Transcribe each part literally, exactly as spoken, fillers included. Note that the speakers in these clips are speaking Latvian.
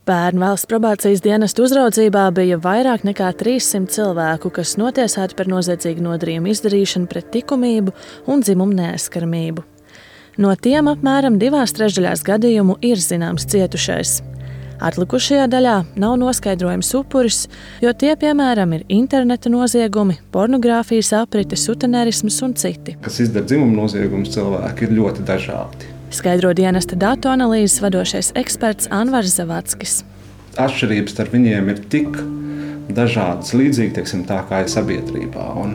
Pērn valsts probācijas dienesta uzraudzībā bija vairāk nekā trīssimt cilvēku, kas notiesāti par noziedzīgu nodarījumu izdarīšanu pret likumību un dzimumu neaizskaramību. No tiem apmēram divās trešdaļās gadījumu ir zināms cietušais. Atlikušajā daļā nav noskaidrojams upuris, jo tie, piemēram, ir interneta noziegumi, pornogrāfijas aprite, sutenerisms un citi. Kas izdara dzimumu noziegumus, cilvēki ir ļoti dažādi. Skaidro dienesta datu analīzes vadošais eksperts Anvars Zavackis. Atšķirības starp viņiem ir tik dažādas, līdzīgi teiksim, tā kā ir sabiedrībā. Un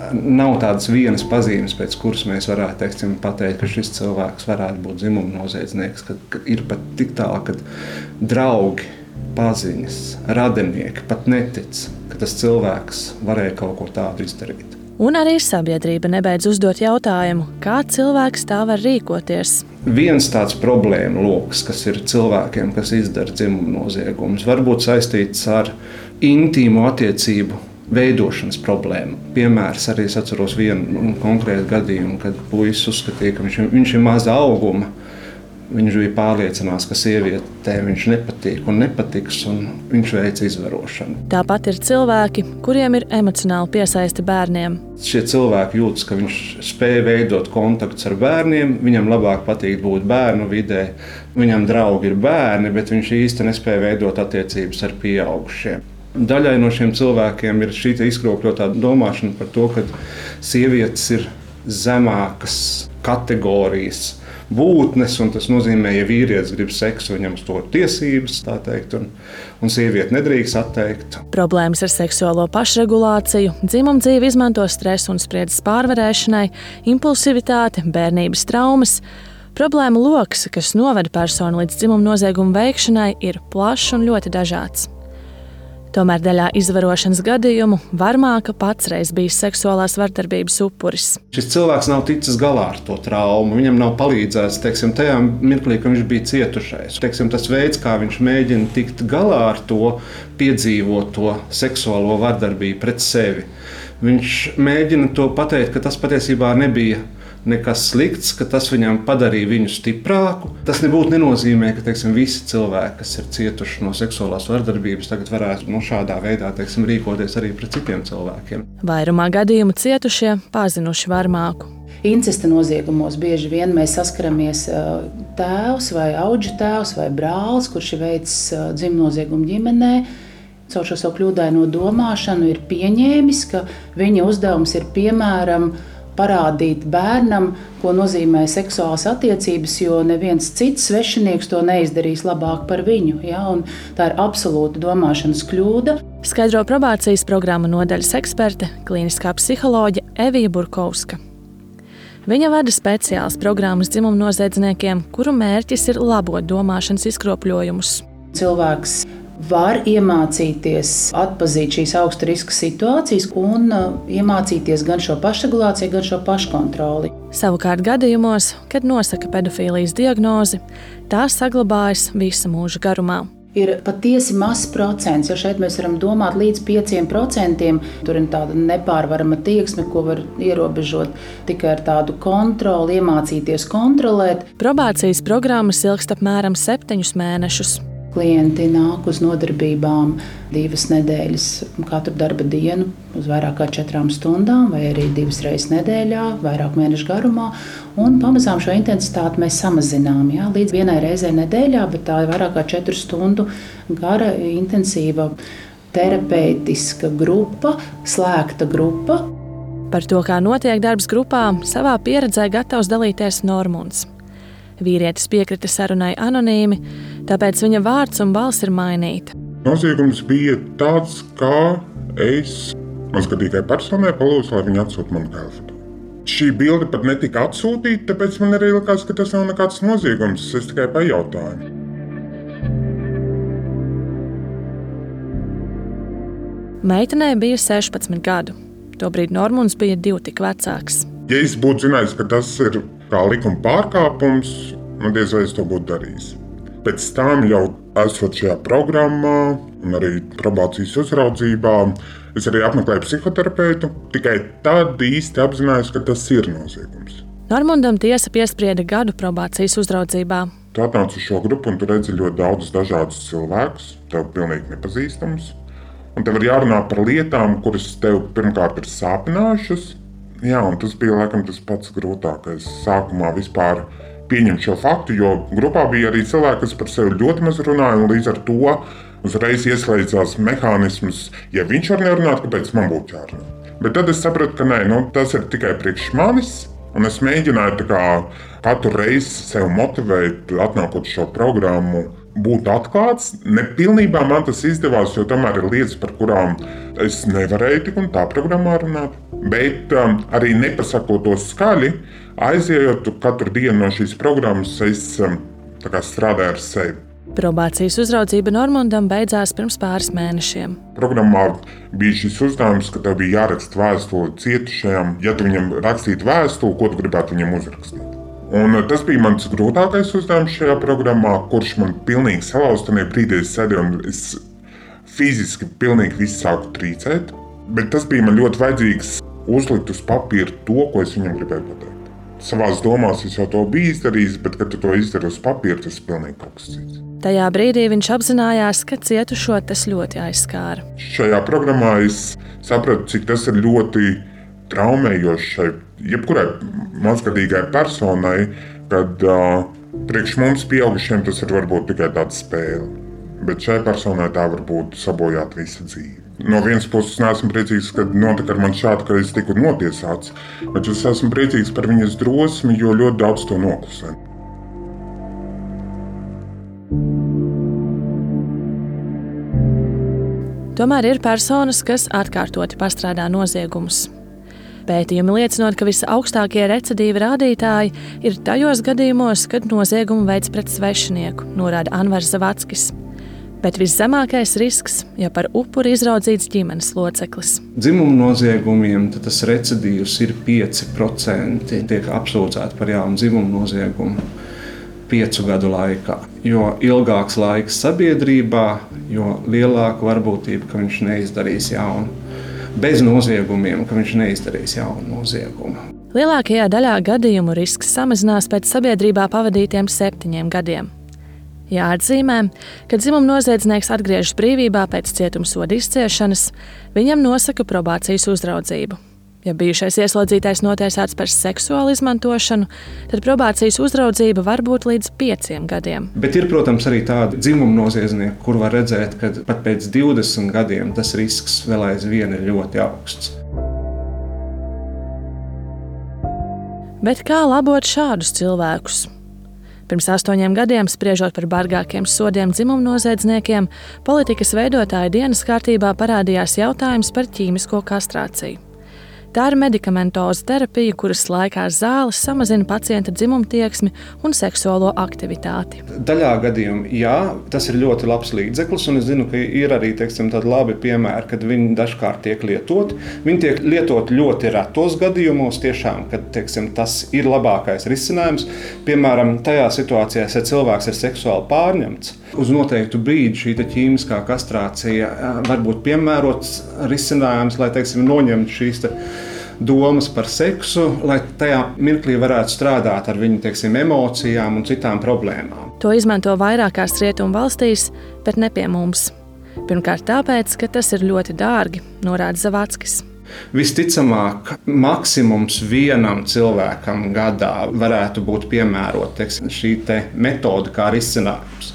nav tādas vienas pazīmes, pēc kuras mēs varētu teiksim, pateikt, ka šis cilvēks varētu būt dzimuma noziedznieks. Kad, kad ir pat tik tālu, ka draugi, paziņas, radinieki pat netic, ka tas cilvēks varēja kaut ko tādu izdarīt. Un arī sabiedrība nebeidz uzdot jautājumu, kā cilvēks tā var rīkoties. Viens tāds problēma loks, kas ir cilvēkiem, kas izdara dzimumu noziegumus, var būt saistīts ar intīmu attiecību veidošanas problēmu. Piemērs arī es atceros vienu konkrētu gadījumu, kad puisis uzskatīja, ka viņš, viņš ir maza auguma. Viņš bija pārliecināts, ka sievietē viņš nepatīk un nepatiks, un viņš veica izvarošanu. Tāpat ir cilvēki, kuriem ir emocionāli piesaisti bērniem. Šie cilvēki jūtas, ka viņš spēj veidot kontaktus ar bērniem, viņam labāk patīk būt bērnu vidē, viņam draugi ir bērni, bet viņš īsti nespēja veidot attiecības ar pieaugušiem. Daļai no šiem cilvēkiem ir šī izkropļotā domāšana par to, ka sievietes ir zemākas kategorijas būtnes, un tas nozīmē, ja vīrietis grib seksu, viņam uz to tiesības, tā teikt, un, un sievieti nedrīkst atteikt. Problēmas ar seksuālo pašregulāciju, dzimumdzīvi izmanto stresu un spriedzes pārvarēšanai, impulsivitāti, bērnības traumas. Problēmu loks, kas noveda personu līdz dzimumu noziegumu veikšanai, ir plašs un ļoti dažāds. Tomēr daļā izvarošanas gadījumu varmāka pats reiz bijis seksuālās vardarbības upuris. Šis cilvēks nav ticis galā ar to traumu, viņam nav palīdzēts, teiksim, tajā mirklī, ka viņš bija cietušais. Teiksim, tas veids, kā viņš mēģina tikt galā ar to piedzīvoto seksuālo vardarbību pret sevi. Viņš mēģina to pateikt, ka tas patiesībā nebija nekas slikts, ka tas viņam padarīja viņu stiprāku. Tas nebūtu nenozīmē, ka teiksim, visi cilvēki, kas ir cietuši no seksuālās vardarbības, tagad varētu no šādā veidā teiksim, rīkoties arī pret citiem cilvēkiem. Vairumā gadījumu cietušie pazinuši varmāku. Incesta noziegumos bieži vien mēs saskaramies tēvs vai audžu tēvs vai brālis, kurš ir veicis dzimumu noziegumu ģimenē. Caur šo savu kļūdaino domāšanu ir pieņēmis, ka viņa uzdevums ir piemēram parādīt bērnam, ko nozīmē seksuālas attiecības, jo neviens cits svešinieks to neizdarīs labāk par viņu. Ja? Un tā ir absolūta domāšanas kļūda. Skaidro probācijas programmu nodaļas eksperte, klīniskā psiholoģe Evija Burkovska. Viņa vada speciālas programmas dzimumu noziedzniekiem, kuru mērķis ir labot domāšanas izkropļojumus. Cilvēks var iemācīties atpazīt šīs augsta riska situācijas un uh, iemācīties gan šo pašregulāciju, gan šo paškontroli. Savukārt gadījumos, kad nosaka pedofīlijas diagnozi, tā saglabājas visa mūža garumā. Ir patiesi mazs procents, jo šeit mēs varam domāt līdz pieciem procentiem. Tur ir tāda nepārvarama tieksme, ko var ierobežot tikai ar tādu kontroli, iemācīties kontrolēt. Probācijas programmas ilgst apmēram septiņus mēnešus. Klienti nāk uz nodarbībām divas nedēļas katru darba dienu uz vairāk kā četrām stundām vai arī divas reizes nedēļā, vairāk mēnešu garumā. Un pamazām šo intensitāti mēs samazinām jā, līdz vienai reizei nedēļā, bet tā ir vairāk kā četru stundu gara, intensīva terapeitiska grupa, slēgta grupa. Par to, kā notiek darbs grupā, savā pieredzē gatavs dalīties Normunds. Vīrietis piekrita sarunai anonīmi, tāpēc viņa vārds un balss ir mainīta. Noziegums bija tāds, kā es mazgadīgai personai palūdzu, lai viņa atsūta manu telefonu. Šī bilde pat netika atsūtīta, tāpēc man arī likās, ka tas nav nekāds noziegums. Es tikai pajautāju. Meitenei bija sešpadsmit gadu. Tobrīd Normunds bija divu tik vecāks. Ja es būtu zinājis, ka tas ir kā likuma pārkāpums, nu diez vai es to būtu darījis. Pēc tam jau esot šajā programmā un arī probācijas uzraudzībā, es arī apmeklēju psihoterapeitu, tikai tad īsti apzinājos, ka tas ir noziegums. Normundam tiesa piesprieda gadu probācijas uzraudzībā. Tu atnāc uz šo grupu un tu redzi ļoti daudzus dažādus cilvēkus, tev pilnīgi nepazīstamus. Un tev ir jārunā par lietām, kuras tev pirmkārt ir sāpinājušas. Jā, un tas bija laikam tas pats grūtākais sākumā vispār pieņemt šo faktu, jo grupā bija arī cilvēki, kas par sevi ļoti maz runāja, un līdz ar to uzreiz ieslēdzās mehānismus, ja viņš var nerunāt, kāpēc man būtu jārunā. Bet tad es sapratu, ka nē, nu, tas ir tikai priekš manis, un es mēģināju tā kā katru reizi sev motivēt, atnākot šo programmu, būt atklāts. Nepilnībā man tas izdevās, jo tomēr ir lietas, par kurām es nevarēju tik un tā programmā runāt. Bet um, arī nepasakot to skaļi, aizejot katru dienu no šīs programmas, es um, tā kā strādāju ar sevi. Probācijas uzraudzība Normundam beidzās pirms pāris mēnešiem. Programmā bija šis uzdevums, ka tev bija jāraksta vēstuli cietušajam. Ja tu viņam rakstītu vēstuli, ko tu gribētu viņam uzrakstīt? Un tas bija mans grūtākais uzdevums šajā programmā, kurš man pilnīgi salauza. Tajā brīdī es sēdēju un es fiziski pilnīgi visu sāku trīcēt. Bet tas bija man ļoti vajadzīgs uzlikt uz papīra to, ko es viņam gribēju pateikt. Savās domās es jau to biju izdarījis, bet, kad tu to izdari uz papīra, tas ir pilnīgi kaut kas cits. Tajā brīdī viņš apzinājās, ka cietušo tas ļoti aizskāra. Šajā programmā es sapratu, cik tas ir ļoti traumējoši šai jebkurai mazgadīgai personai, kad uh, priekš mums pieaugušiem tas ir varbūt tikai tāda spēle. Bet šai personai tā var būt sabojāt visu dzīvi. No vienas puses neesmu priecīgs, ka notika ar mani šādi, ka es tiku notiesāts, bet es esmu priecīgs par viņas drosmi, jo ļoti daudz to noklusē. Tomēr ir personas, kas atkārtoti pastrādā noziegumus. Pētījumi liecinot, ka visaugstākie recidīva rādītāji ir tajos gadījumos, kad noziegumu veids pret svešinieku, norāda Anvars Zavackis. Bet viszemākais risks, ja par upuri izraudzīts ģimenes loceklis. Dzimuma noziegumiem tas recidīvs ir pieci procenti, tiek apsūdzēti par jaunu dzimuma noziegumu piecu gadu laikā. Jo ilgāks laiks sabiedrībā, jo lielāka varbūtība, ka viņš neizdarīs jaunu. Bez noziegumiem, ka viņš neizdarīs jaunu noziegumu. Lielākajā daļā gadījumu risks samazinās pēc sabiedrībā pavadītiem septiņiem gadiem. Jāatzīmē, ka dzimuma noziedznieks atgriežas brīvībā pēc cietumsoda izciešanas, viņam nosaka probācijas uzraudzību. Ja bijušais ieslodzītais notiesāts par seksuālu izmantošanu, tad probācijas uzraudzība var būt līdz pieciem gadiem. Bet ir, protams, arī tādi dzimuma noziedznieki, kur var redzēt, ka pat pēc divdesmit gadiem tas risks vēl aizvien ir ļoti augsts. Bet kā labot šādus cilvēkus? Pirms astoņiem gadiem, spriežot par bargākiem sodiem dzimuma noziedzniekiem, politikas veidotāja dienas kārtībā parādījās jautājums par ķīmisko kastrāciju. Tā ir medikamentoza terapija, kuras laikā zāles samazina pacienta dzimumtieksmi un seksuālo aktivitāti. Daļā gadījumā, jā, tas ir ļoti labs līdzeklis, un es zinu, ka ir arī, teiksim, tādi labi piemēri, kad viņi dažkārt tiek lietoti. Viņi tiek lietoti ļoti retos gadījumos, tiešām, kad, teiksim, tas ir labākais risinājums. Piemēram, tajā situācijā, ja cilvēks ir seksuāli pārņemts, uz noteiktu brīdi šī ķīmiskā kastrācija var būt piemērots risinājums, lai, teiksim, noņemtu šīs te domas par seksu, lai tajā mirklī varētu strādāt ar viņu, teiksim, emocijām un citām problēmām. To izmanto vairākās rietumu valstīs, bet ne pie mums. Pirmkārt tāpēc, ka tas ir ļoti dārgi, norāda Zavackis. Visticamāk, maksimums vienam cilvēkam gadā varētu būt piemērot, teiksim, šī te metode kā risinājums.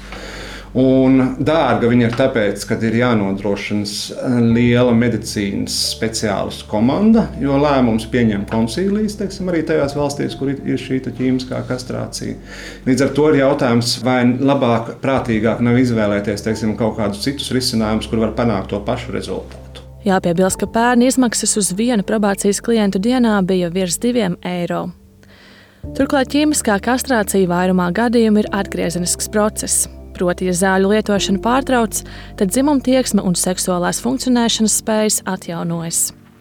Un dārga viņa ir tāpēc, ka ir jānodrošina liela medicīnas speciālistu komanda, jo lēmums pieņem koncīlijas, teiksim, arī tajās valstīs, kur ir šī ķīmiskā kastrācija. Līdz ar to ir jautājums, vai labāk, prātīgāk nav izvēlēties, teiksim, kaut kādus citus risinājumus, kur var panākt to pašu rezultātu. Jāpiebilst, ka pērn izmaksas uz vienu probācijas klientu dienā bija virs diviem eiro. Turklāt ķīmiskā kastrācija vairumā gadījumu ir atgriezenisks process. Proti, ja zāļu lietošana pārtrauc, tad dzimumtieksme un seksuālās funkcionēšanas spējas atjaunojas.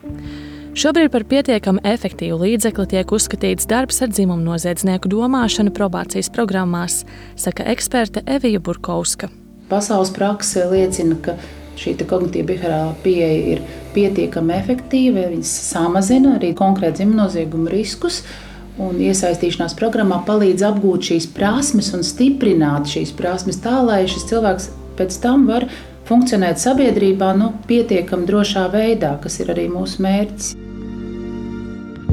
Šobrīd par pietiekami efektīvu līdzekli tiek uzskatīts darbs ar dzimumu noziedznieku domāšanu probācijas programmās, saka eksperte Evija Burkovska. Pasaules prakse liecina, ka šī kognitīva behaviorālā pieeja ir pietiekami efektīva, viņas samazina arī konkrēti dzimuma noziegumu riskus. Un iesaistīšanās programmā palīdz apgūt šīs prasmes un stiprināt šīs prasmes tā, lai šis cilvēks pēc tam var funkcionēt sabiedrībā nu, pietiekami drošā veidā, kas ir arī mūsu mērķis.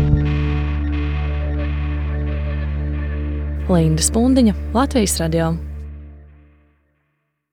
Linda Spundiņa, Latvijas radio.